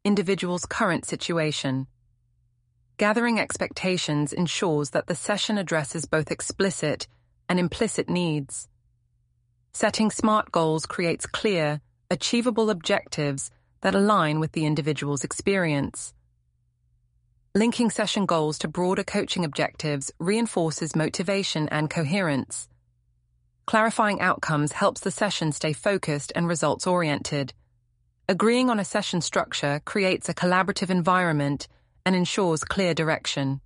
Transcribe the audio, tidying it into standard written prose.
individual's current situation. Gathering expectations ensures that the session addresses both explicit and implicit needs. Setting SMART goals creates clear, achievable objectives that align with the individual's experience. Linking session goals to broader coaching objectives reinforces motivation and coherence. Clarifying outcomes helps the session stay focused and results-oriented. Agreeing on a session structure creates a collaborative environment and ensures clear direction.